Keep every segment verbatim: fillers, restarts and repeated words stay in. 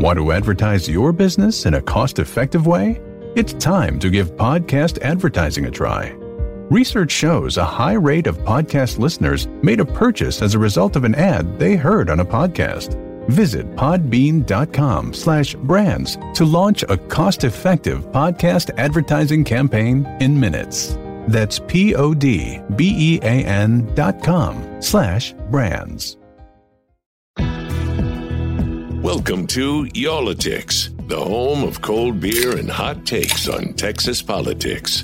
Want to advertise your business in a cost-effective way? It's time to give podcast advertising a try. Research shows a high rate of podcast listeners made a purchase as a result of an ad they heard on a podcast. Visit podbean.com slash brands to launch a cost-effective podcast advertising campaign in minutes. That's P-O-D-B-E-A-N dot com slash brands. Welcome to Y'all-itics, the home of cold beer and hot takes on Texas politics.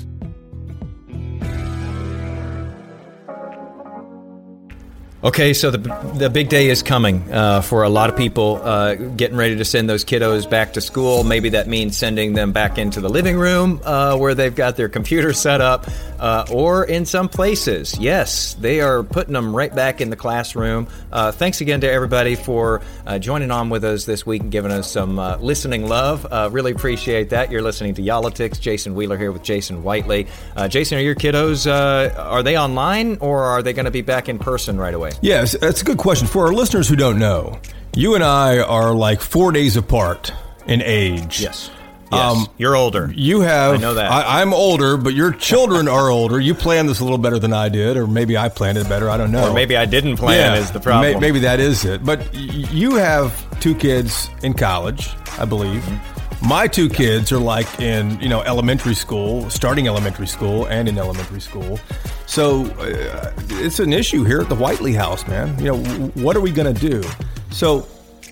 Okay, so the the big day is coming uh, for a lot of people, uh, getting ready to send those kiddos back to school. Maybe that means sending them back into the living room uh, where they've got their computer set up, uh, or in some places, yes, they are putting them right back in the classroom. Uh, thanks again to everybody for uh, joining on with us this week and giving us some uh, listening love. Uh, really appreciate that. You're listening to Y'all-itics. Jason Wheeler here with Jason Whiteley. Uh, Jason, are your kiddos, uh, are they online or are they going to be back in person right away? Yes, that's a good question. For our listeners who don't know, you and I are like four days apart in age. Yes. Yes. Um, You're older. You have. I know that. I, I'm older, but your children are older. You planned this a little better than I did, or maybe I planned it better. I don't know. Or maybe I didn't plan yeah, is the problem. May, maybe that is it. But y- you have two kids in college, I believe. Mm-hmm. My two kids are like in, you know, elementary school, starting elementary school and in elementary school. So uh, it's an issue here at the Whiteley house, man. You know, w- what are we going to do? So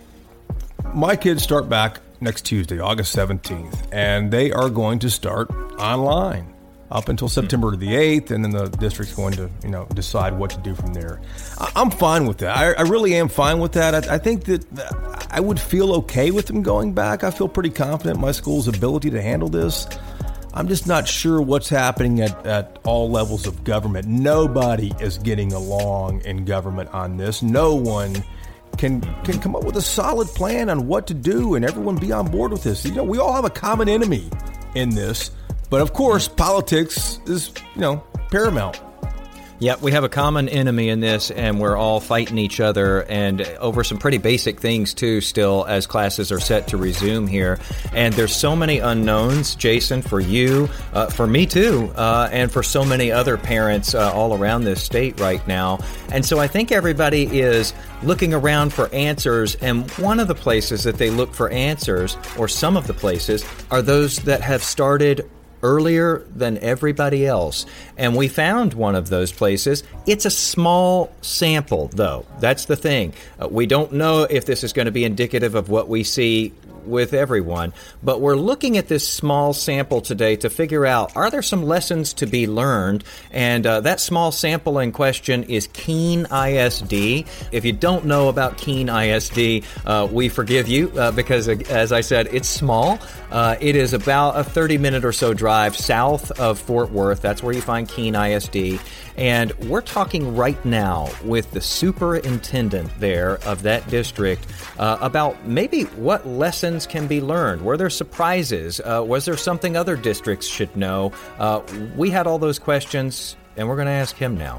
my kids start back next Tuesday, August seventeenth, and they are going to start online up until September the eighth, and then the district's going to, you know, decide what to do from there. I- I'm fine with that. I, I really am fine with that. I, I think that I would feel okay with them going back. I feel pretty confident in my school's ability to handle this. I'm just not sure what's happening at, at all levels of government. Nobody is getting along in government on this. No one can can come up with a solid plan on what to do and everyone be on board with this. You know, we all have a common enemy in this. But of course, politics is, you know, paramount. Yeah, we have a common enemy in this, and we're all fighting each other, and over some pretty basic things, too, still, as classes are set to resume here. And there's so many unknowns, Jason, for you, uh, for me, too, uh, and for so many other parents uh, all around this state right now. And so I think everybody is looking around for answers, and one of the places that they look for answers, or some of the places, are those that have started earlier than everybody else. And we found one of those places. It's a small sample, though. That's the thing. Uh, we don't know if this is going to be indicative of what we see with everyone, but we're looking at this small sample today to figure out, are there some lessons to be learned? And uh, that small sample in question is Keene I S D. If you don't know about Keene I S D, uh, we forgive you uh, because, uh, as I said, it's small. Uh, it is about a thirty minute or so drive south of Fort Worth. That's where you find Keene I S D. And we're talking right now with the superintendent there of that district uh, about maybe what lessons can be learned. Were there surprises? Uh, was there something other districts should know? Uh, we had all those questions, and we're going to ask him now.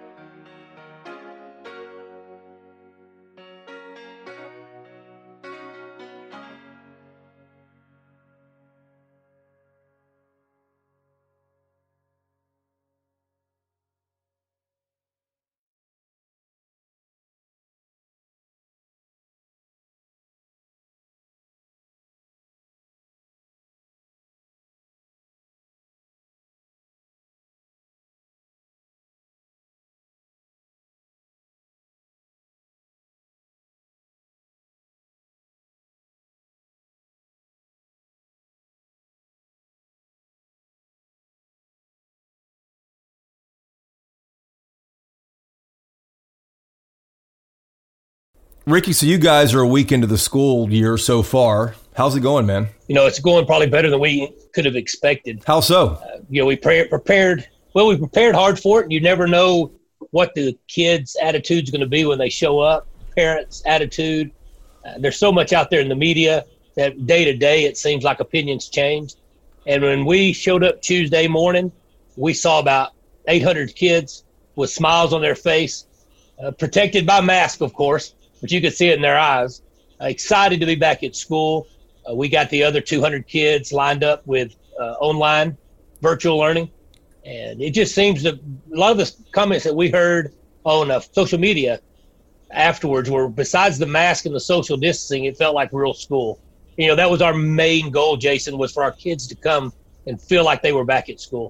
Ricky, so you guys are a week into the school year so far. How's it going, man? You know, it's going probably better than we could have expected. How so? Uh, you know, we pre- prepared, well, we prepared hard for it, and you never know what the kids' attitude's going to be when they show up, parents' attitude. Uh, there's so much out there in the media that day to day it seems like opinions change. And when we showed up Tuesday morning, we saw about eight hundred kids with smiles on their face, uh, protected by masks, of course, but you could see it in their eyes. excited to be back at school. Uh, we got the other two hundred kids lined up with uh, online virtual learning. And it just seems that a lot of the comments that we heard on uh, social media afterwards were, besides the mask and the social distancing, it felt like real school. You know, that was our main goal, Jason, was for our kids to come and feel like they were back at school.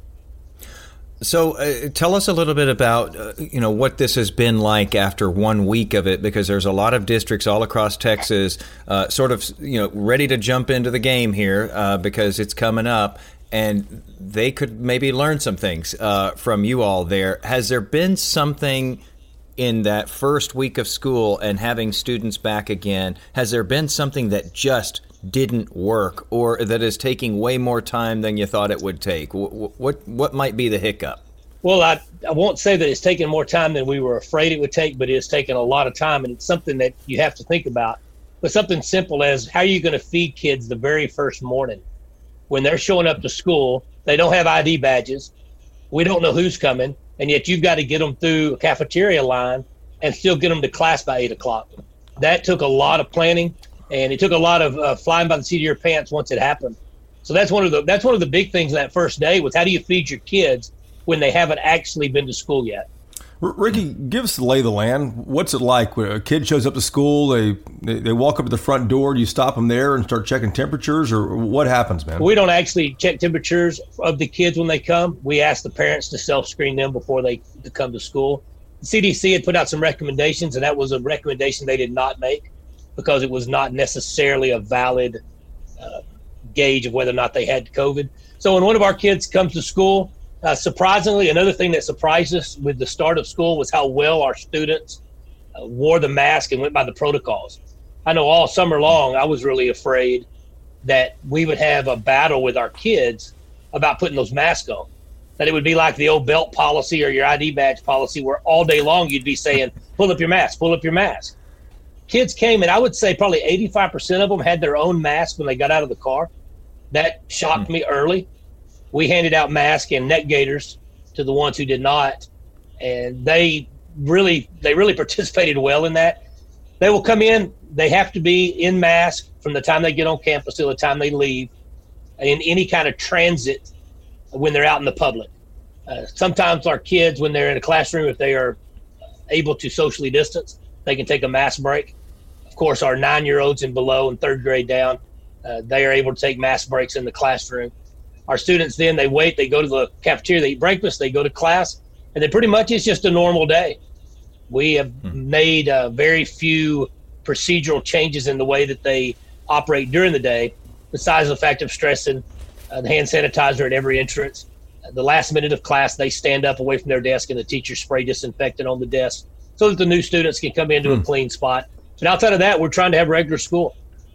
So uh, tell us a little bit about, uh, you know, what this has been like after one week of it, because there's a lot of districts all across Texas uh, sort of, you know, ready to jump into the game here uh, because it's coming up, and they could maybe learn some things uh, from you all there. Has there been something in that first week of school and having students back again, has there been something that just didn't work or that is taking way more time than you thought it would take? What what, what might be the hiccup? Well, I, I won't say that it's taken more time than we were afraid it would take, but it's taken a lot of time, and it's something that you have to think about. But something simple as, how are you going to feed kids the very first morning? When they're showing up to school, they don't have I D badges. We don't know who's coming, and yet you've got to get them through a cafeteria line and still get them to class by eight o'clock. That took a lot of planning, and it took a lot of uh, flying by the seat of your pants once it happened. So that's one of the that's one of the big things that first day was, how do you feed your kids when they haven't actually been to school yet? R- Ricky, give us the lay of the land. What's it like when a kid shows up to school, they, they they walk up to the front door, do you stop them there and start checking temperatures, or what happens, man? We don't actually check temperatures of the kids when they come. We ask the parents to self-screen them before they to come to school. The C D C had put out some recommendations, and that was a recommendation they did not make because it was not necessarily a valid uh, gauge of whether or not they had COVID. So when one of our kids comes to school, Uh, surprisingly, another thing that surprised us with the start of school was how well our students uh, wore the mask and went by the protocols. I know all summer long I was really afraid that we would have a battle with our kids about putting those masks on, that it would be like the old belt policy or your I D badge policy where all day long you'd be saying, pull up your mask, pull up your mask. Kids came, and I would say probably eighty-five percent of them had their own mask when they got out of the car. That shocked mm-hmm. me early. We handed out masks and neck gaiters to the ones who did not, and they really they really participated well in that. They will come in, they have to be in mask from the time they get on campus till the time they leave, in any kind of transit when they're out in the public. Uh, sometimes our kids, when they're in a classroom, if they are able to socially distance, they can take a mask break. Of course, our nine-year-olds and below and third grade down, uh, they are able to take mask breaks in the classroom. Our students then, they wait, they go to the cafeteria, they eat breakfast, they go to class, and then pretty much it's just a normal day. We have hmm. made uh, very few procedural changes in the way that they operate during the day, besides the fact of stressing uh, the hand sanitizer at every entrance. Uh, the last minute of class, they stand up away from their desk and the teacher spray disinfectant on the desk so that the new students can come into hmm. a clean spot. But outside of that, we're trying to have regular school.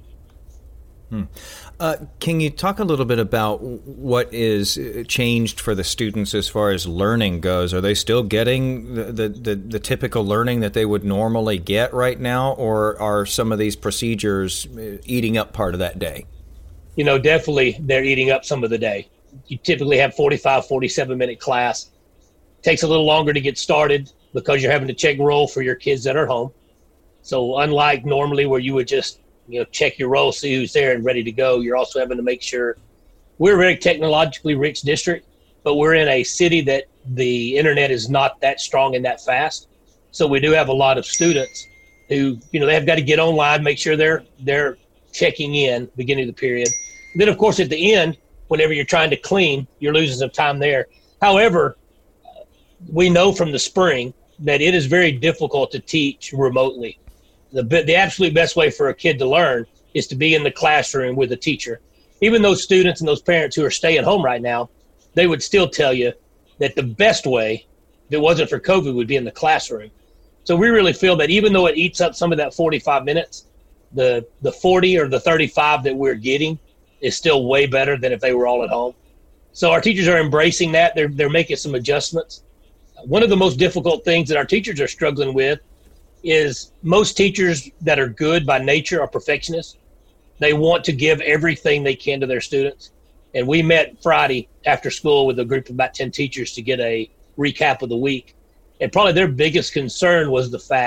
Hmm. Uh, can you talk a little bit about what is changed for the students as far as learning goes? Are they still getting the, the, the, the typical learning that they would normally get right now, or are some of these procedures eating up part of that day? You know, definitely they're eating up some of the day. You typically have forty-five, forty-seven minute class. It takes a little longer to get started because you're having to check roll for your kids that are home. So unlike normally where you would just you know, check your roll, see who's there and ready to go, you're also having to make sure. We're a very technologically rich district, but we're in a city that the internet is not that strong and that fast. So we do have a lot of students who, you know, they have got to get online, make sure they're they're checking in beginning of the period. And then, of course, at the end, whenever you're trying to clean, you're losing some time there. However, we know from the spring that it is very difficult to teach remotely. The the absolute best way for a kid to learn is to be in the classroom with a teacher. Even those students and those parents who are staying home right now, they would still tell you that the best way, if it wasn't for COVID, would be in the classroom. So we really feel that even though it eats up some of that forty-five minutes, the the forty or the thirty-five that we're getting is still way better than if they were all at home. So our teachers are embracing that. They're they're making some adjustments. One of the most difficult things that our teachers are struggling with is most teachers that are good by nature are perfectionists. They want to give everything they can to their students. And we met Friday after school with a group of about ten teachers to get a recap of the week. And probably their biggest concern was the fact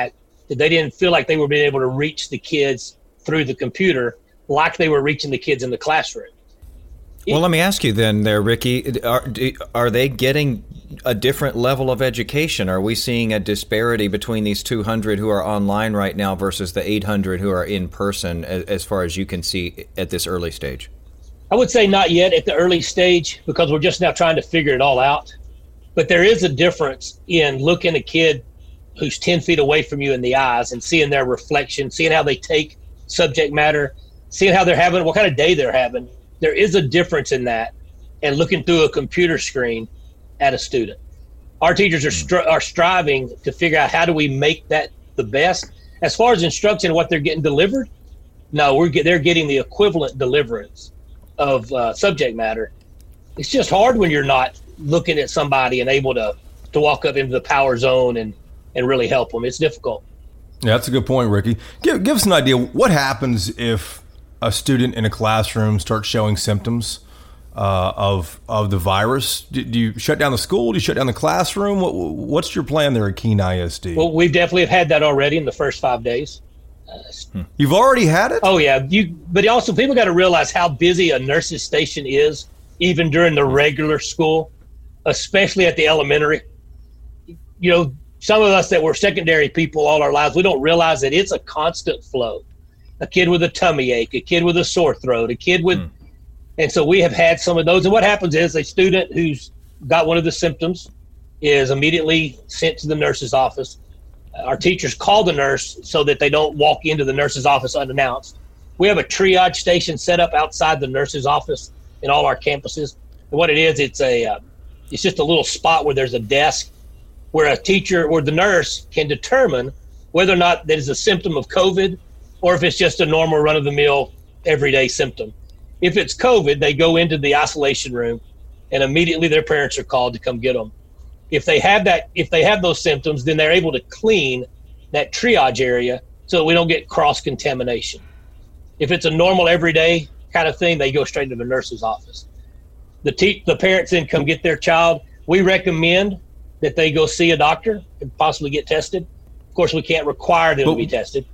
that they didn't feel like they were being able to reach the kids through the computer like they were reaching the kids in the classroom. Well, let me ask you then there, Ricky, are, are they getting a different level of education? Are we seeing a disparity between these two hundred who are online right now versus the eight hundred who are in person, as far as you can see at this early stage? I would say not yet at the early stage, because we're just now trying to figure it all out. But there is a difference in looking a kid who's ten feet away from you in the eyes and seeing their reflection, seeing how they take subject matter, seeing how they're having, what kind of day they're having. There is a difference in that, and looking through a computer screen at a student. Our teachers are stri- are striving to figure out how do we make that the best. As far as instruction and what they're getting delivered, no, we're get, they're getting the equivalent deliverance of uh, subject matter. It's just hard when you're not looking at somebody and able to, to walk up into the power zone and, and really help them. It's difficult. Yeah, that's a good point, Ricky. Give, give us an idea. What happens if a student in a classroom starts showing symptoms uh, of of the virus? Do, do you shut down the school? Do you shut down the classroom? What, what's your plan there at Keene I S D? Well, we definitely have had that already in the first five days. Uh, You've already had it? Oh, yeah. You, but also people got to realize how busy a nurse's station is, even during the regular school, especially at the elementary. You know, some of us that were secondary people all our lives, we don't realize that it's a constant flow. A kid with a tummy ache, a kid with a sore throat, a kid with, mm. and so we have had some of those. And what happens is a student who's got one of the symptoms is immediately sent to the nurse's office. Our teachers call the nurse so that they don't walk into the nurse's office unannounced. We have a triage station set up outside the nurse's office in all our campuses. And what it is, it's a, uh, it's just a little spot where there's a desk where a teacher or the nurse can determine whether or not that is a symptom of COVID or if it's just a normal run-of-the-mill everyday symptom. If it's COVID, they go into the isolation room and immediately their parents are called to come get them. If they have that, if they have those symptoms, then they're able to clean that triage area so that we don't get cross-contamination. If it's a normal everyday kind of thing, they go straight to the nurse's office. The te- the parents then come get their child. We recommend that they go see a doctor and possibly get tested. Of course, we can't require them but- to be tested.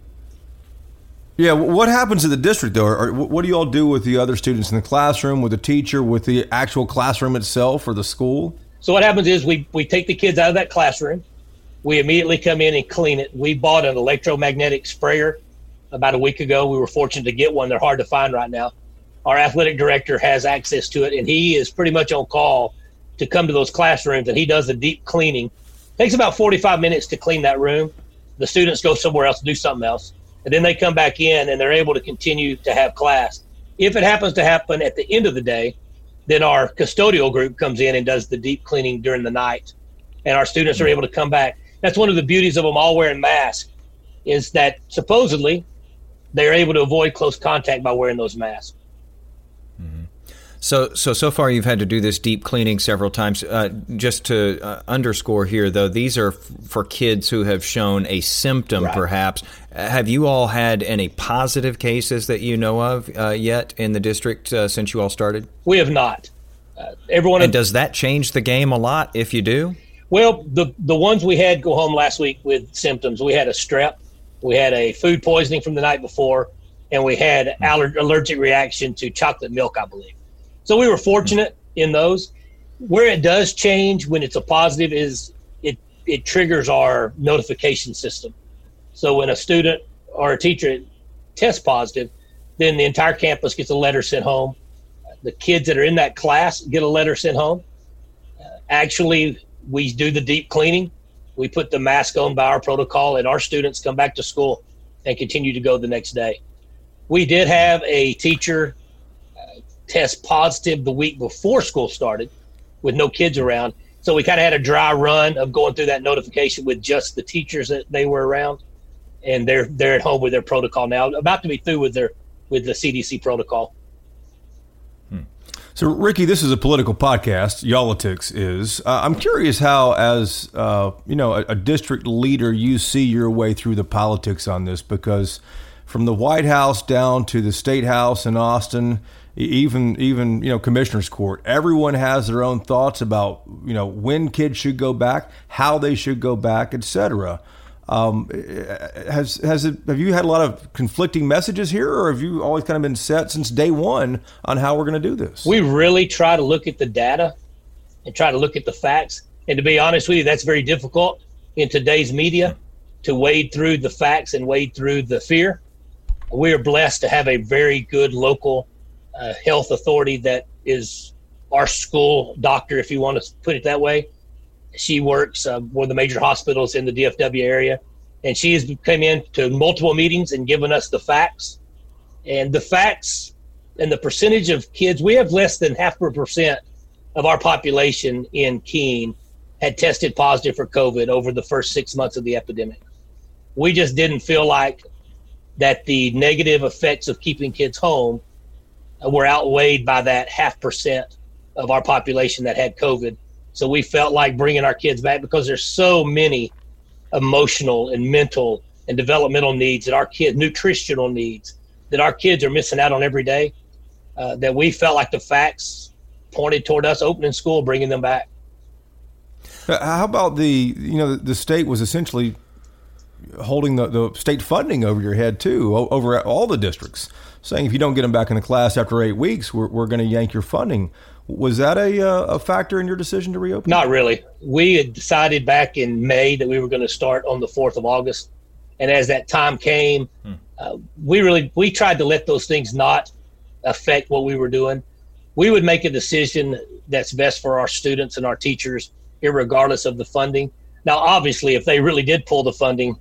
Yeah, what happens at the district, though? Or what do you all do with the other students in the classroom, with the teacher, with the actual classroom itself or the school? So what happens is we, we take the kids out of that classroom. We immediately come in and clean it. We bought an electromagnetic sprayer about a week ago. We were fortunate to get one. They're hard to find right now. Our athletic director has access to it, and he is pretty much on call to come to those classrooms, and he does a deep cleaning. It takes about forty-five minutes to clean that room. The students go somewhere else to do something else. And then they come back in and they're able to continue to have class. If it happens to happen at the end of the day, then our custodial group comes in and does the deep cleaning during the night. And our students are able to come back. That's one of the beauties of them all wearing masks, is that supposedly they're able to avoid close contact by wearing those masks. So, so, so far you've had to do this deep cleaning several times. Uh, just to uh, underscore here, though, these are f- for kids who have shown a symptom, right. Perhaps. Uh, have you all had any positive cases that you know of uh, yet in the district uh, since you all started? We have not. Uh, everyone. And have, does that change the game a lot if you do? Well, the the ones we had go home last week with symptoms, we had a strep, we had a food poisoning from the night before, and we had mm-hmm. aller- allergic reaction to chocolate milk, I believe. So we were fortunate in those. Where it does change when it's a positive is it, it triggers our notification system. So when a student or a teacher tests positive, then the entire campus gets a letter sent home. The kids that are in that class get a letter sent home. Uh, actually, we do the deep cleaning. We put the mask on by our protocol, and our students come back to school and continue to go the next day. We did have a teacher test positive the week before school started with no kids around. So we kind of had a dry run of going through that notification with just the teachers that they were around. And they're they're at home with their protocol now, about to be through with their with the C D C protocol. Hmm. So, Ricky, this is a political podcast. Y'all-itics is. Uh, I'm curious how, as uh, you know, a, a district leader, you see your way through the politics on this, because from the White House down to the State House in Austin, even even you know Commissioner's Court, everyone has their own thoughts about you know when kids should go back, how they should go back, et cetera. Um, has has it, have you had a lot of conflicting messages here, or have you always kind of been set since day one on how we're going to do this? We really try to look at the data and try to look at the facts. And to be honest with you, that's very difficult in today's media to wade through the facts and wade through the fear. We are blessed to have a very good local uh, health authority that is our school doctor, if you want to put it that way. She works uh, one of the major hospitals in the D F W area, and she has come in to multiple meetings and given us the facts. And the facts and the percentage of kids, we have less than half a percent of our population in Keene had tested positive for COVID over the first six months of the epidemic. We just didn't feel like that the negative effects of keeping kids home were outweighed by that half percent of our population that had COVID. So we felt like bringing our kids back, because there's so many emotional and mental and developmental needs that our kids, nutritional needs that our kids are missing out on every day, uh, that we felt like the facts pointed toward us opening school, bringing them back. How about the, you know, the state was essentially holding the, the state funding over your head too, over all the districts, saying if you don't get them back in the class after eight weeks, we're, we're going to yank your funding. Was that a, a factor in your decision to reopen? Not really. We had decided back in May that we were going to start on the fourth of August. And as that time came, hmm. uh, we really, we tried to let those things not affect what we were doing. We would make a decision that's best for our students and our teachers, irregardless of the funding. Now, obviously, if they really did pull the funding,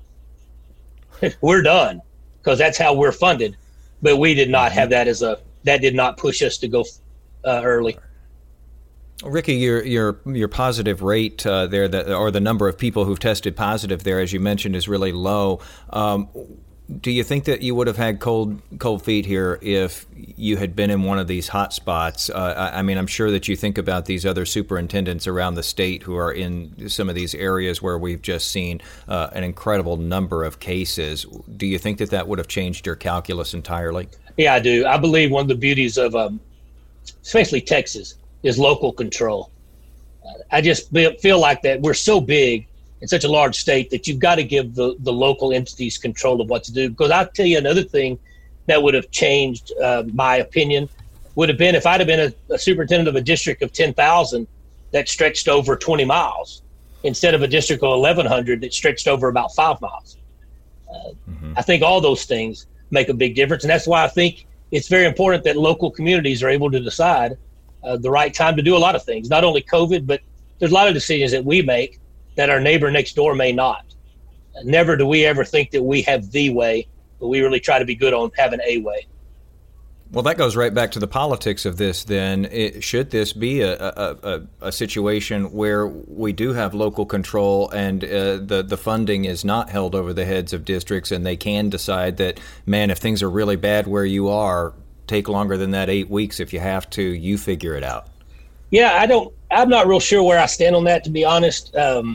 we're done, because that's how we're funded. But we did not have that as a, that did not push us to go uh, early. Ricky, your your your positive rate uh, there, that, or the number of people who've tested positive there, as you mentioned, is really low. Um, do you think that you would have had cold cold feet here if you had been in one of these hot spots? Uh, I, I mean, I'm sure that you think about these other superintendents around the state who are in some of these areas where we've just seen uh, an incredible number of cases. Do you think that that would have changed your calculus entirely? Yeah, I do. I believe one of the beauties of, um, especially Texas, is local control. Uh, I just feel like that we're so big in such a large state that you've got to give the, the local entities control of what to do. Because I'll tell you another thing that would have changed uh, my opinion would have been if I'd have been a, a superintendent of a district of ten thousand that stretched over twenty miles instead of a district of eleven hundred that stretched over about five miles. Uh, mm-hmm. I think all those things make a big difference. And that's why I think it's very important that local communities are able to decide Uh, the right time to do a lot of things, not only COVID, but there's a lot of decisions that we make that our neighbor next door may not. Uh, never do we ever think that we have the way, but we really try to be good on having a way. Well, that goes right back to the politics of this then. It, should this be a, a, a, a situation where we do have local control and uh, the, the funding is not held over the heads of districts, and they can decide that, man, if things are really bad where you are, take longer than that eight weeks if you have to, you figure it out? Yeah, I don't, I'm not real sure where I stand on that, to be honest. Um,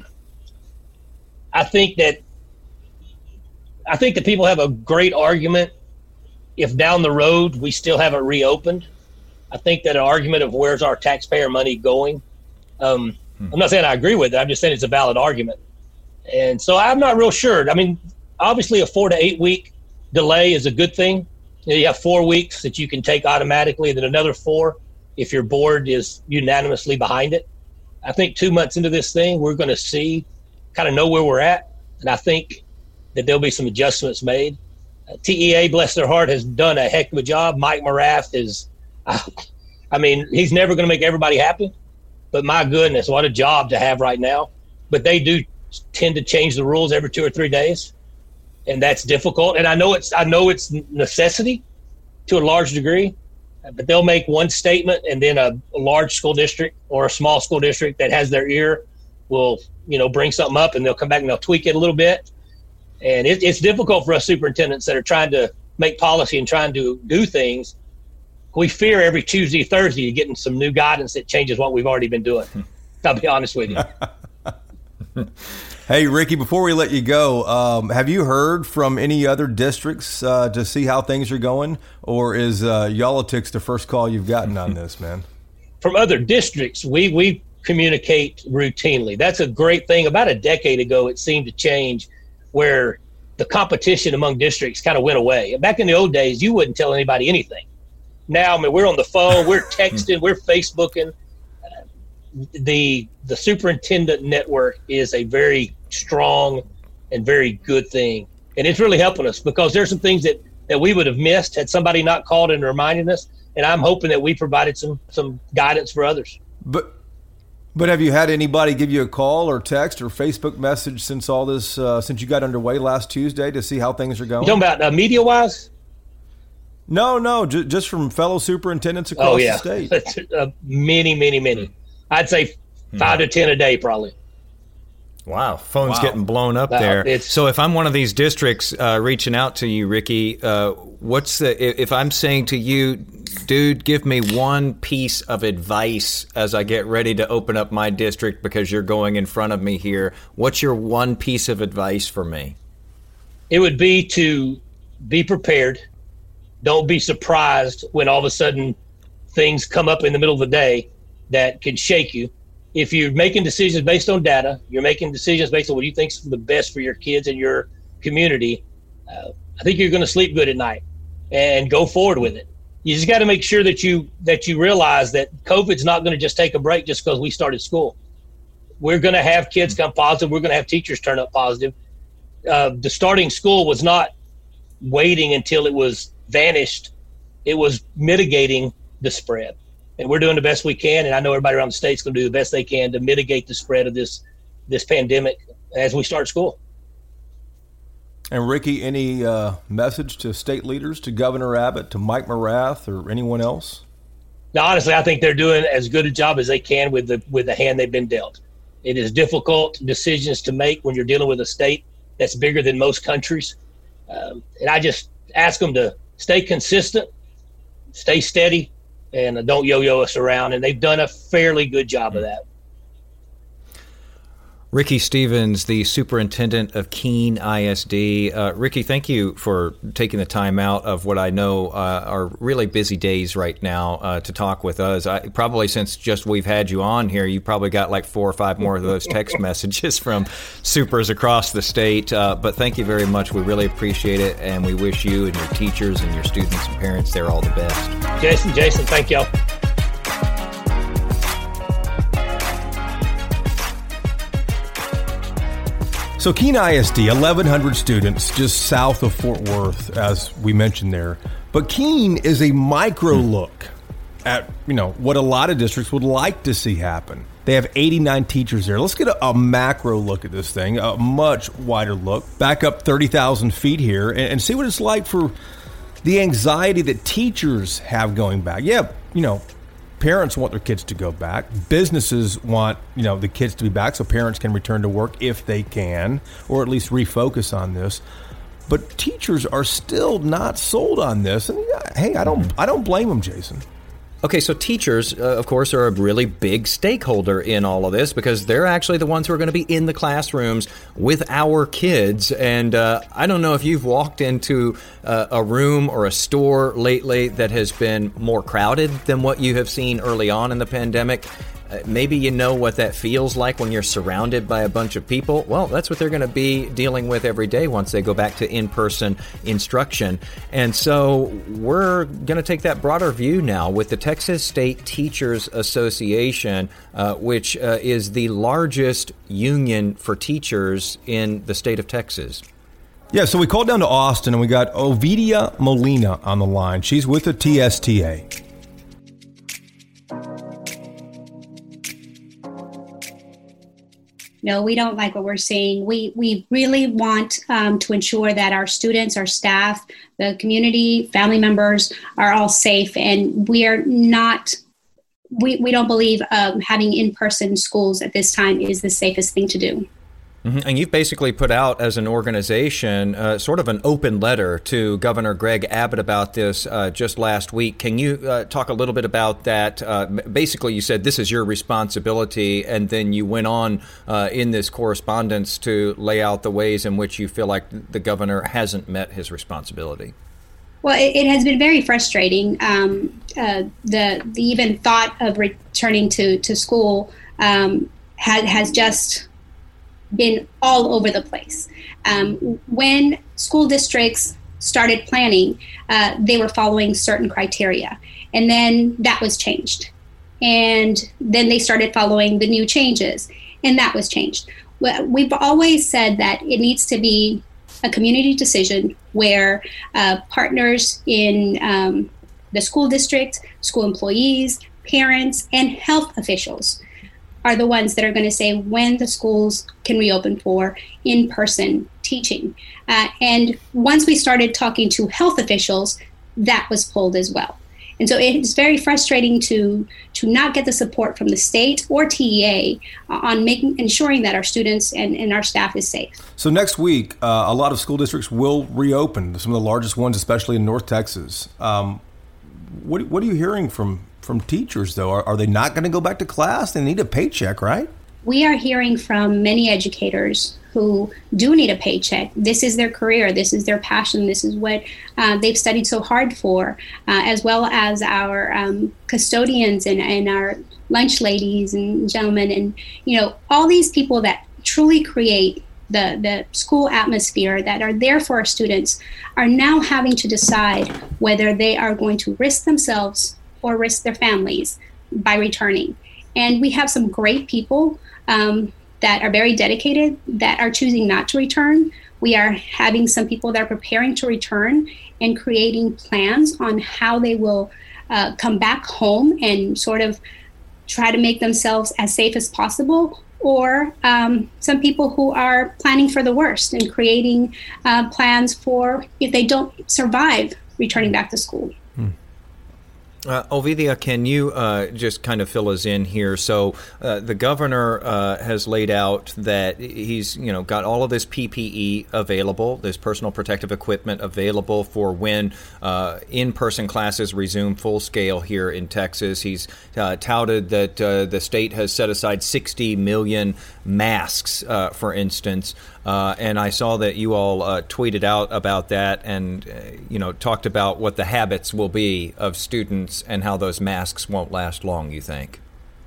I think that, I think that people have a great argument if down the road we still haven't reopened. I think that an argument of where's our taxpayer money going. Um, hmm. I'm not saying I agree with it. I'm just saying it's a valid argument. And so I'm not real sure. I mean, obviously a four to eight week delay is a good thing. You have four weeks that you can take automatically, then another four if your board is unanimously behind it. I think two months into this thing, we're going to see, kind of know where we're at, and I think that there'll be some adjustments made. Uh, T E A, bless their heart, has done a heck of a job. Mike Morath is, uh, I mean, he's never going to make everybody happy, but my goodness, what a job to have right now. But they do tend to change the rules every two or three days. And that's difficult. And I know it's I know it's necessity to a large degree, but they'll make one statement and then a, a large school district or a small school district that has their ear will, you know, bring something up, and they'll come back and they'll tweak it a little bit. And it, it's difficult for us superintendents that are trying to make policy and trying to do things. We fear every Tuesday, Thursday, you're getting some new guidance that changes what we've already been doing. I'll be honest with you. Hey, Ricky, before we let you go, um, have you heard from any other districts uh, to see how things are going? Or is uh, Y'all-itics the first call you've gotten on this, man? From other districts, we, we communicate routinely. That's a great thing. About a decade ago, it seemed to change where the competition among districts kind of went away. Back in the old days, you wouldn't tell anybody anything. Now, I mean, we're on the phone, we're texting, we're Facebooking. Uh, the the superintendent network is a very strong and very good thing. And it's really helping us because there's some things that, that we would have missed had somebody not called and reminded us. And I'm hoping that we provided some some guidance for others. But but have you had anybody give you a call or text or Facebook message since all this, uh, since you got underway last Tuesday to see how things are going? You talking about uh, media-wise? No, no, j- just from fellow superintendents across oh, yeah. the state. uh, many, many, many. I'd say five to ten a day probably. Wow, phone's Wow. getting blown up Wow, there. it's- So if I'm one of these districts uh, reaching out to you, Ricky, uh, what's the, if I'm saying to you, dude, give me one piece of advice as I get ready to open up my district because you're going in front of me here, what's your one piece of advice for me? It would be to be prepared. Don't be surprised when all of a sudden things come up in the middle of the day that can shake you. If you're making decisions based on data, you're making decisions based on what you think is the best for your kids and your community, uh, I think you're going to sleep good at night and go forward with it. You just got to make sure that you that you realize that COVID's not going to just take a break just because we started school. We're going to have kids come positive. We're going to have teachers turn up positive. Uh, the starting school was not waiting until it was vanished. It was mitigating the spread. And we're doing the best we can, and I know everybody around the state's going to do the best they can to mitigate the spread of this this pandemic as we start school. And Ricky, any uh, message to state leaders, to Governor Abbott, to Mike Morath, or anyone else? Now, honestly, I think they're doing as good a job as they can with the with the hand they've been dealt. It is difficult decisions to make when you're dealing with a state that's bigger than most countries. Um, and I just ask them to stay consistent, stay steady, and don't yo-yo us around. And they've done a fairly good job of that. Ricky Stevens, the superintendent of Keene I S D. Uh, Ricky, thank you for taking the time out of what I know uh, are really busy days right now uh, to talk with us. I, probably since just we've had you on here, you probably got like four or five more of those text messages from supers across the state. Uh, but thank you very much. We really appreciate it, and we wish you and your teachers and your students and parents there all the best. Jason, Jason, thank y'all. So Keene I S D, eleven hundred students just south of Fort Worth, as we mentioned there. But Keene is a micro look at, you know, what a lot of districts would like to see happen. They have eighty-nine teachers there. Let's get a, a macro look at this thing, a much wider look. Back up thirty thousand feet here and, and see what it's like for the anxiety that teachers have going back. Yeah, you know, parents want their kids to go back. Businesses want, you know, the kids to be back so parents can return to work if they can, or at least refocus on this. But teachers are still not sold on this. And hey, I don't, I don't blame them, Jason. Okay, so teachers, uh, of course, are a really big stakeholder in all of this because they're actually the ones who are going to be in the classrooms with our kids. And uh, I don't know if you've walked into uh, a room or a store lately that has been more crowded than what you have seen early on in the pandemic. Uh, maybe you know what that feels like when you're surrounded by a bunch of people. Well, that's what they're going to be dealing with every day once they go back to in-person instruction. And so we're going to take that broader view now with the Texas State Teachers Association, uh, which uh, is the largest union for teachers in the state of Texas. Yeah, so we called down to Austin and we got Ovidia Molina on the line. She's with the T S T A. No, we don't like what we're seeing. We we really want um, to ensure that our students, our staff, the community, family members are all safe. And we are not, we, we don't believe um, having in-person schools at this time is the safest thing to do. Mm-hmm. And you've basically put out as an organization uh, sort of an open letter to Governor Greg Abbott about this uh, just last week. Can you uh, talk a little bit about that? Uh, basically, you said this is your responsibility, and then you went on uh, in this correspondence to lay out the ways in which you feel like the governor hasn't met his responsibility. Well, it, it has been very frustrating. Um, uh, the, the even thought of returning to, to school um, has, has just been all over the place. Um, when school districts started planning, uh, they were following certain criteria, and then that was changed. And then they started following the new changes, and that was changed. We've always said that it needs to be a community decision where uh, partners in um, the school district, school employees, parents, and health officials are the ones that are going to say when the schools can reopen for in-person teaching. Uh, and once we started talking to health officials, that was pulled as well. And so it's very frustrating to to not get the support from the state or T E A on making ensuring that our students and, and our staff is safe. So next week, uh, a lot of school districts will reopen, some of the largest ones, especially in North Texas. Um, what what are you hearing from, from teachers, though? Are, are they not going to go back to class? They need a paycheck, right? We are hearing from many educators who do need a paycheck. This is their career. This is their passion. This is what uh, they've studied so hard for, uh, as well as our um, custodians and, and our lunch ladies and gentlemen, and you know all these people that truly create the, the school atmosphere that are there for our students are now having to decide whether they are going to risk themselves or risk their families by returning. And we have some great people um, that are very dedicated that are choosing not to return. We are having some people that are preparing to return and creating plans on how they will uh, come back home and sort of try to make themselves as safe as possible, or um, some people who are planning for the worst and creating uh, plans for if they don't survive returning back to school. Hmm. Uh, Ovidia, can you uh, just kind of fill us in here? So uh, the governor uh, has laid out that he's, you know, got all of this P P E available, this personal protective equipment available for when uh, in-person classes resume full scale here in Texas. He's uh, touted that uh, the state has set aside sixty million masks, uh, for instance. Uh, and I saw that you all uh, tweeted out about that and, uh, you know, talked about what the habits will be of students and how those masks won't last long, you think?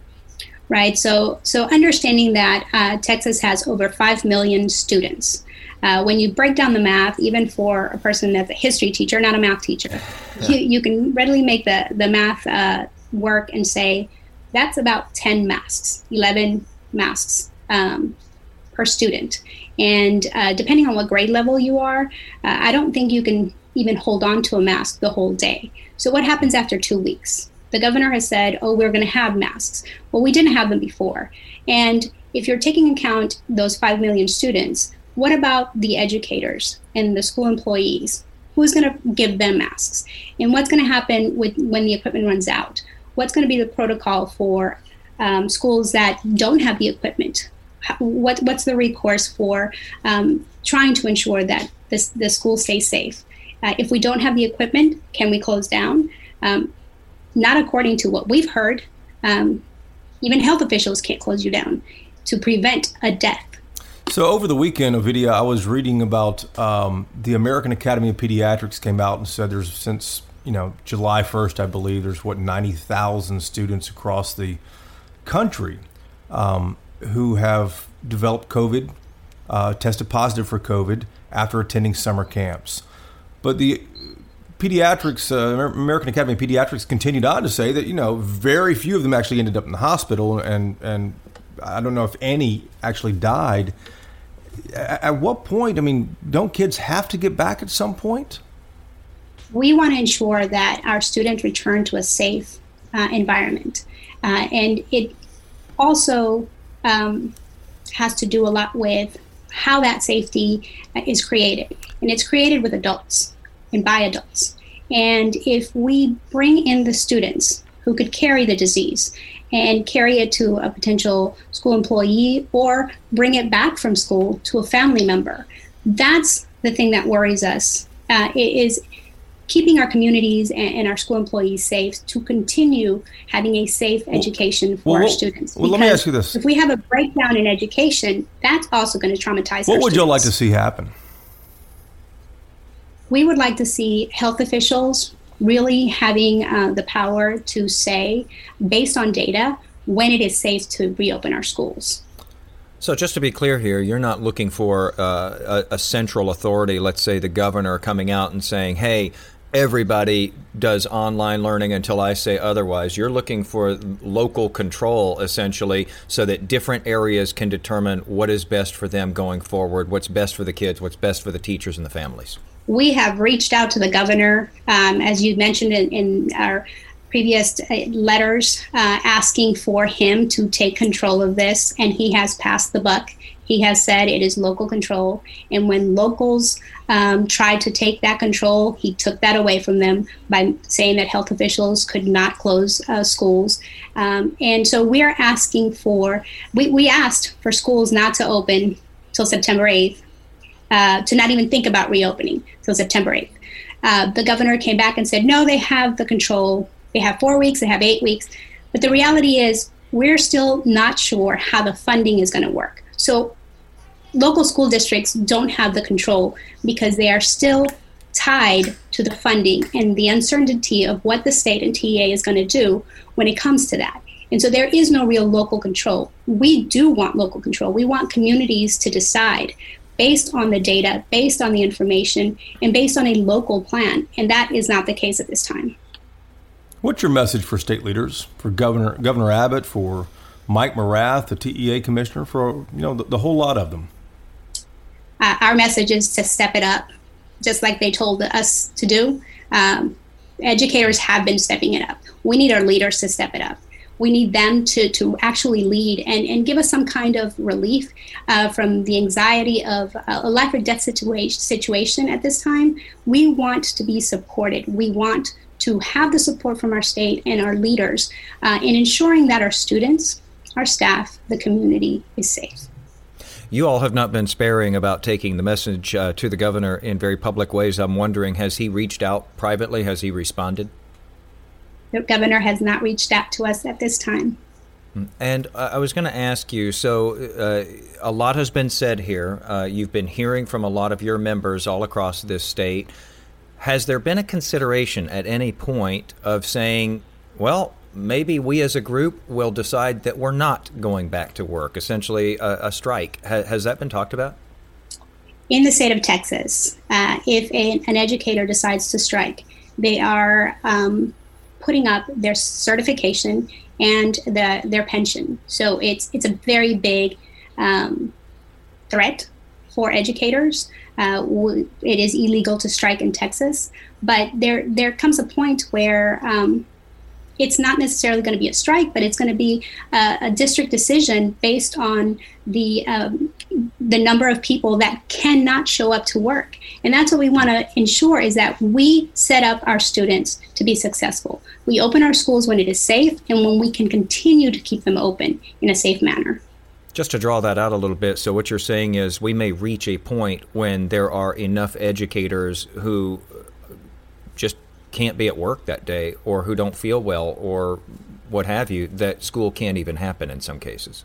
Right. So so understanding that uh, Texas has over five million students. Uh, when you break down the math, even for a person that's a history teacher, not a math teacher, yeah. you, you can readily make the, the math uh, work and say that's about ten masks, eleven masks um, per student. And uh, depending on what grade level you are, uh, I don't think you can even hold on to a mask the whole day. So what happens after two weeks? The governor has said, oh, we're going to have masks. Well, we didn't have them before. And if you're taking account those five million students, what about the educators and the school employees? Who's going to give them masks? And what's going to happen with when the equipment runs out? What's going to be the protocol for um, schools that don't have the equipment? What what's the recourse for um, trying to ensure that this the school stays safe? Uh, if we don't have the equipment, can we close down? Um, not according to what we've heard. Um, even health officials can't close you down to prevent a death. So over the weekend, Ovidia, I was reading about um, the American Academy of Pediatrics came out and said there's since you know July first, I believe, there's what ninety thousand students across the country. Um, who have developed COVID, uh, tested positive for COVID after attending summer camps. But the pediatrics, uh, American Academy of Pediatrics continued on to say that, you know, very few of them actually ended up in the hospital, and, and I don't know if any actually died. At, at what point, I mean, don't kids have to get back at some point? We want to ensure that our students return to a safe uh, environment. Uh, and it also Um, has to do a lot with how that safety is created. And it's created with adults and by adults. And if we bring in the students who could carry the disease and carry it to a potential school employee or bring it back from school to a family member, that's the thing that worries us, uh, is keeping our communities and, and our school employees safe to continue having a safe education for well, our well, students. Well, let me ask you this. If we have a breakdown in education, that's also going to traumatize What our would students. you like to see happen? We would like to see health officials really having uh, the power to say, based on data, when it is safe to reopen our schools. So just to be clear here, you're not looking for uh, a, a central authority, let's say the governor, coming out and saying, hey, everybody does online learning until I say otherwise. You're looking for local control, essentially, so that different areas can determine what is best for them going forward, what's best for the kids, what's best for the teachers and the families. We have reached out to the governor, um, as you mentioned in, in our previous letters, uh, asking for him to take control of this, and he has passed the buck. He has said it is local control, and when locals um, tried to take that control, he took that away from them by saying that health officials could not close uh, schools. Um, and so we're asking for, we, we asked for schools not to open till September eighth, uh, to not even think about reopening till September eighth. Uh, the governor came back and said, no, they have the control. They have four weeks, they have eight weeks. But the reality is we're still not sure how the funding is going to work. So local school districts don't have the control because they are still tied to the funding and the uncertainty of what the state and T E A is going to do when it comes to that. And so there is no real local control. We do want local control. We want communities to decide based on the data, based on the information, and based on a local plan. And that is not the case at this time. What's your message for state leaders, for Governor Governor Abbott, for Mike Morath, the T E A commissioner, for you know the, the whole lot of them? Uh, our message is to step it up, just like they told us to do. Um, educators have been stepping it up. We need our leaders to step it up. We need them to, to actually lead and, and give us some kind of relief uh, from the anxiety of a life or death situation, situation at this time. We want to be supported. We want to have the support from our state and our leaders uh, in ensuring that our students, our staff, the community is safe. You all have not been sparing about taking the message uh, to the governor in very public ways. I'm wondering, has he reached out privately? Has he responded? The governor has not reached out to us at this time. And uh, I was going to ask you, so uh, a lot has been said here. Uh, you've been hearing from a lot of your members all across this state. Has there been a consideration at any point of saying, well, maybe we as a group will decide that we're not going back to work, essentially a, a strike? Ha- has that been talked about? In the state of Texas, uh, if a, an educator decides to strike, they are um, putting up their certification and the, their pension. So it's it's a very big um, threat for educators. Uh, w- it is illegal to strike in Texas, but there there comes a point where um, it's not necessarily going to be a strike, but it's going to be a, a district decision based on the um, the number of people that cannot show up to work. And that's what we want to ensure, is that we set up our students to be successful. We open our schools when it is safe and when we can continue to keep them open in a safe manner. Just to draw that out a little bit, so what you're saying is we may reach a point when there are enough educators who just can't be at work that day, or who don't feel well, or what have you, that school can't even happen in some cases.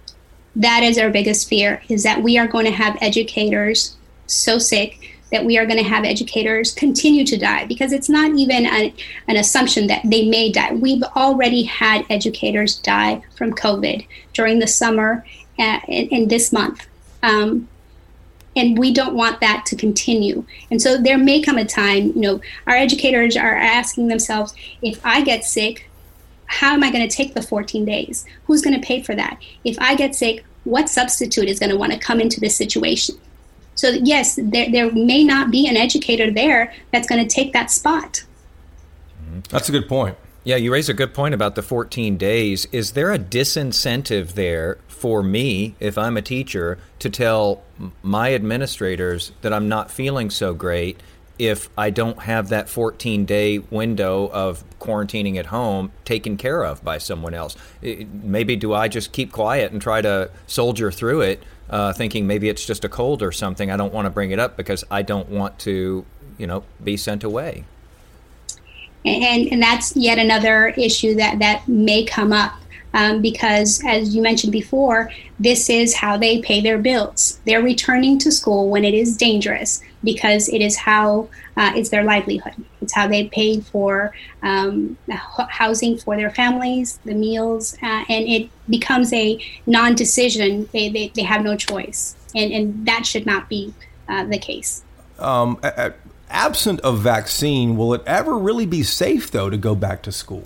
That is our biggest fear, is that we are going to have educators so sick that we are going to have educators continue to die, because it's not even a, an assumption that they may die. We've already had educators die from COVID during the summer uh, in, in this month. Um, And we don't want that to continue. And so there may come a time, you know, our educators are asking themselves, if I get sick, how am I going to take the fourteen days? Who's going to pay for that? If I get sick, what substitute is going to want to come into this situation? So yes, there, there may not be an educator there that's going to take that spot. That's a good point. Yeah, you raise a good point about the fourteen days. Is there a disincentive there for me, if I'm a teacher, to tell my administrators that I'm not feeling so great if I don't have that fourteen-day window of quarantining at home taken care of by someone else? It, maybe do I just keep quiet and try to soldier through it, uh, thinking maybe it's just a cold or something? I don't want to bring it up because I don't want to, you know, be sent away. And, and that's yet another issue that, that may come up. um, because, as you mentioned before, this is how they pay their bills. They're returning to school when it is dangerous because it is how uh, it's their livelihood. It's how they pay for um, housing for their families, the meals, uh, and it becomes a non-decision. They, they, they have no choice, and, and that should not be uh, the case. Um, a- a- absent of vaccine, will it ever really be safe, though, to go back to school?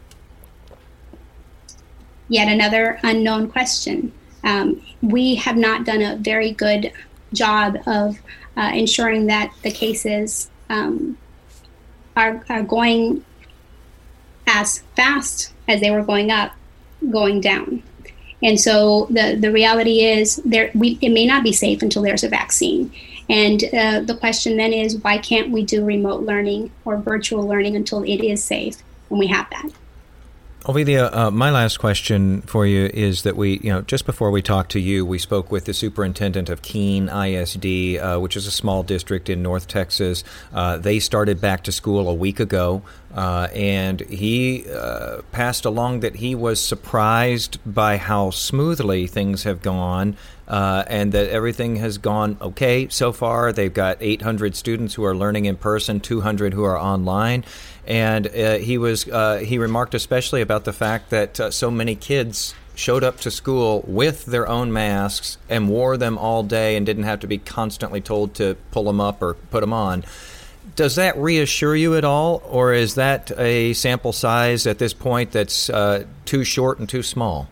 Yet another unknown question. Um, we have not done a very good job of uh, ensuring that the cases um, are, are going as fast as they were going up, going down. And so the, the reality is there we, it may not be safe until there's a vaccine. And uh, the question then is, why can't we do remote learning or virtual learning until it is safe when we have that? Ovidia, uh, my last question for you is that we, you know, just before we talked to you, we spoke with the superintendent of Keene I S D, uh, which is a small district in North Texas. Uh, they started back to school a week ago, uh, and he uh, passed along that he was surprised by how smoothly things have gone. Uh, and that everything has gone okay so far. They've got eight hundred students who are learning in person, two hundred who are online. And uh, he was uh, he remarked especially about the fact that uh, so many kids showed up to school with their own masks and wore them all day and didn't have to be constantly told to pull them up or put them on. Does that reassure you at all, or is that a sample size at this point that's uh, too short and too small?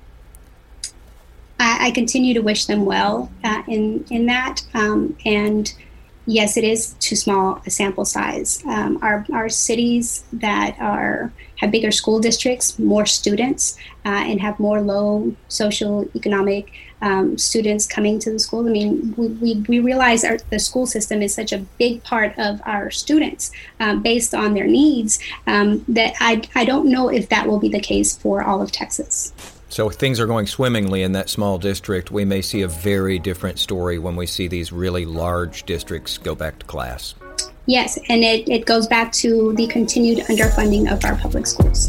I continue to wish them well uh, in in that, um, and yes, it is too small a sample size. Um, our our cities that are have bigger school districts, more students, uh, and have more low social economic um, students coming to the school. I mean, we we, we realize our, the school system is such a big part of our students um, based on their needs um, that I I don't know if that will be the case for all of Texas. So if things are going swimmingly in that small district, we may see a very different story when we see these really large districts go back to class. Yes, and it, it goes back to the continued underfunding of our public schools.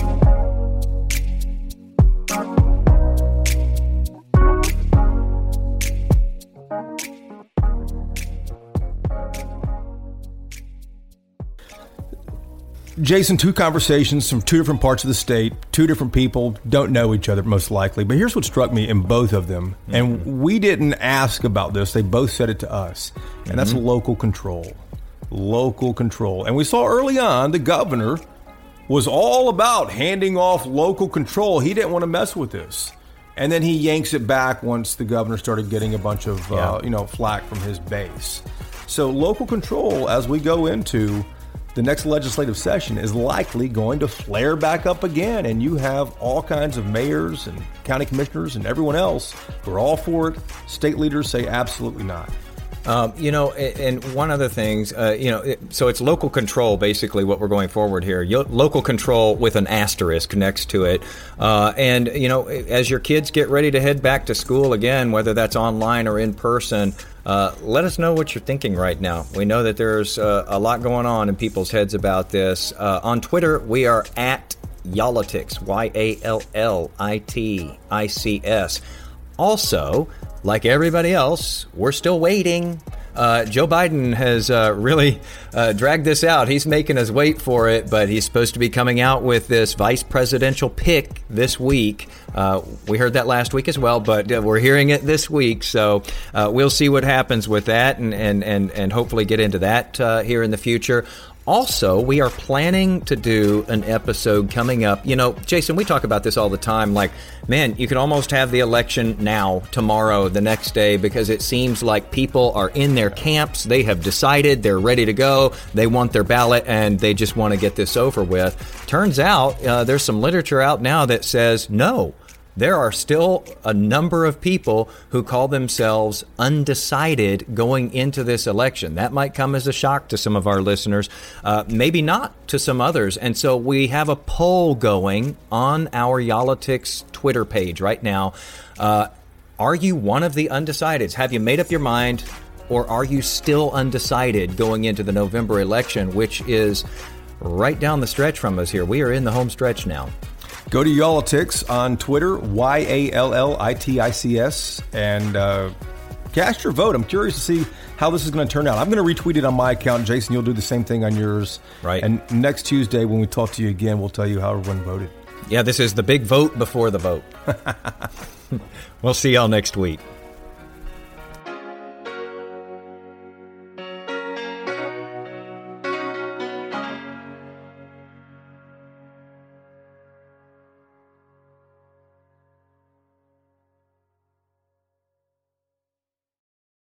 Jason, two conversations from two different parts of the state, two different people, don't know each other most likely. But here's what struck me in both of them. Mm-hmm. And we didn't ask about this. They both said it to us. And mm-hmm. that's local control. Local control. And we saw early on the governor was all about handing off local control. He didn't want to mess with this. And then he yanks it back once the governor started getting a bunch of yeah. uh, you know, flack from his base. So local control, as we go into the next legislative session, is likely going to flare back up again, and you have all kinds of mayors and county commissioners and everyone else who are all for it. State leaders say absolutely not. Um, you know, and one of the things, uh, you know, it, so it's local control, basically, what we're going forward here. Yo- local control with an asterisk next to it. Uh, and, you know, as your kids get ready to head back to school again, whether that's online or in person, uh, let us know what you're thinking right now. We know that there's uh, a lot going on in people's heads about this. Uh, on Twitter, we are at Yallitics, Y A L L I T I C S. Also, like everybody else, we're still waiting. Uh, Joe Biden has uh, really uh, dragged this out. He's making us wait for it, but he's supposed to be coming out with this vice presidential pick this week. Uh, we heard that last week as well, but uh, we're hearing it this week. So uh, we'll see what happens with that and, and, and, and hopefully get into that uh, here in the future. Also, we are planning to do an episode coming up. You know, Jason, we talk about this all the time. Like, man, you can almost have the election now, tomorrow, the next day, because it seems like people are in their camps. They have decided they're ready to go. They want their ballot, and they just want to get this over with. Turns out uh, there's some literature out now that says no. There are still a number of people who call themselves undecided going into this election. That might come as a shock to some of our listeners, uh, maybe not to some others. And so we have a poll going on our Yallitics Twitter page right now. Uh, are you one of the undecideds? Have you made up your mind, or are you still undecided going into the November election, which is right down the stretch from us here? We are in the home stretch now. Go to Yallitics on Twitter, Y A L L I T I C S, and uh, cast your vote. I'm curious to see how this is going to turn out. I'm going to retweet it on my account. Jason, you'll do the same thing on yours. Right. And next Tuesday, when we talk to you again, we'll tell you how everyone voted. Yeah, this is the big vote before the vote. We'll see y'all next week.